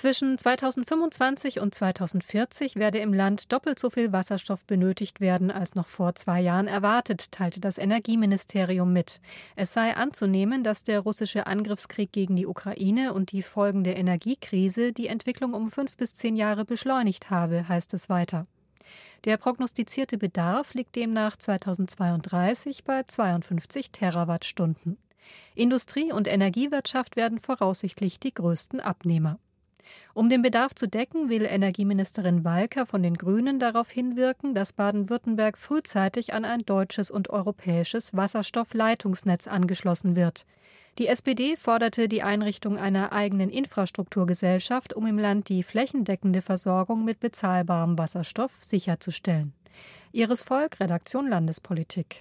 Zwischen 2025 und 2040 werde im Land doppelt so viel Wasserstoff benötigt werden, als noch vor 2 Jahren erwartet, teilte das Energieministerium mit. Es sei anzunehmen, dass der russische Angriffskrieg gegen die Ukraine und die folgende Energiekrise die Entwicklung um 5 bis 10 Jahre beschleunigt habe, heißt es weiter. Der prognostizierte Bedarf liegt demnach 2032 bei 52 Terawattstunden. Industrie und Energiewirtschaft werden voraussichtlich die größten Abnehmer. Um den Bedarf zu decken, will Energieministerin Walker von den Grünen darauf hinwirken, dass Baden-Württemberg frühzeitig an ein deutsches und europäisches Wasserstoffleitungsnetz angeschlossen wird. Die SPD forderte die Einrichtung einer eigenen Infrastrukturgesellschaft, um im Land die flächendeckende Versorgung mit bezahlbarem Wasserstoff sicherzustellen. Iris Volk, Redaktion Landespolitik.